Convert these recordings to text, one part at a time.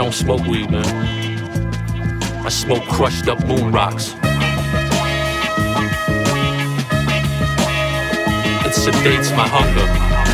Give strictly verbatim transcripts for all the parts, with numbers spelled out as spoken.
don't smoke weed, man. I smoke crushed up moon rocks. It sedates my hunger.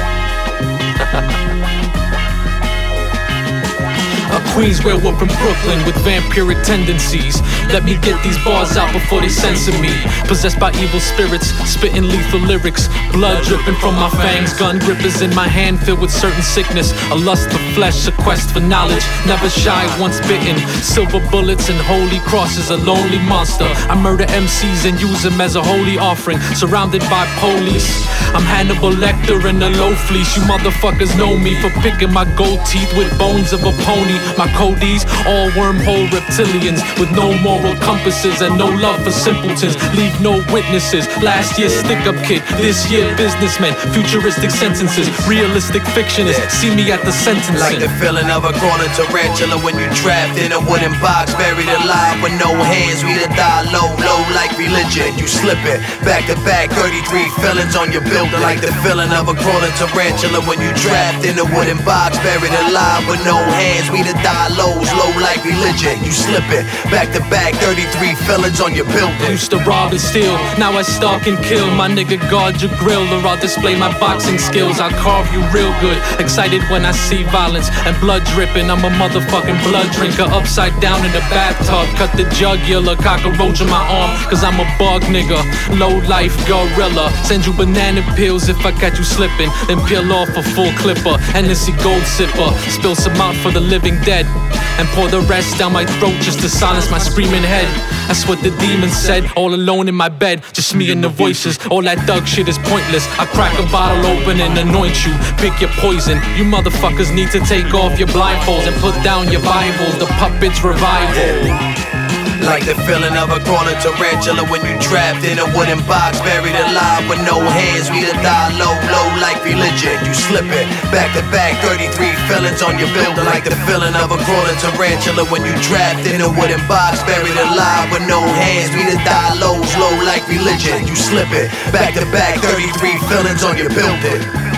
A Queens werewolf from Brooklyn with vampiric tendencies. Let me get these bars out before they censor me. Possessed by evil spirits, spitting lethal lyrics. Blood dripping from my fangs, gun grippers in my hand filled with certain sickness. A lust for flesh, a quest for knowledge. Never shy, once bitten. Silver bullets and holy crosses, a lonely monster. I murder M Cs and use them as a holy offering. Surrounded by police, I'm Hannibal Lecter in a low fleece. You motherfuckers know me for picking my gold teeth with bones of a pony. My codies, all wormhole reptilians with no moral compasses and no love for simpletons. Leave no witnesses. Last year stick-up kid, this year businessmen. Futuristic sentences, realistic fictionists. See me at the sentencing. Like the feeling of a crawling tarantula when you trapped in a wooden box, buried alive with no hands. We to die low, low like religion. You slip it, back to back, thirty-three felons on your building. Like the feeling of a crawling tarantula when you trapped in a wooden box, buried alive with no hands. We to die lows, low like religion. You slip it, back to back, thirty-three felons on your building. Used to rob and steal, now I stalk and kill. My nigga guard your grill, or I'll display my boxing skills. I'll carve you real good, excited when I see violence and blood dripping. I'm a motherfucking blood drinker, upside down in the bathtub. Cut the jugular, cockroach in my arm, cause I'm a bug nigga. Low life gorilla, send you banana pills if I catch you slipping. Then peel off a full clipper, Hennessy gold sipper. Spill some out for the living dead, and pour the rest down my throat just to silence my screaming head. That's what the demon said, all alone in my bed, just me and the voices. All that thug shit is pointless. I crack a bottle open and anoint you, pick your poison. You motherfuckers need to take off your blindfolds and put down your Bibles. The puppet's revival. Like the feeling of a crawling tarantula when you trapped in a wooden box, buried alive with no hands. We to die low, low like religion. You slip it, back to back, thirty-three felons on your building. Like the feeling of a crawling tarantula when you trapped in a wooden box, buried alive with no hands. We to die lows, low like religion. You slip it, back to back, thirty-three felons on your building.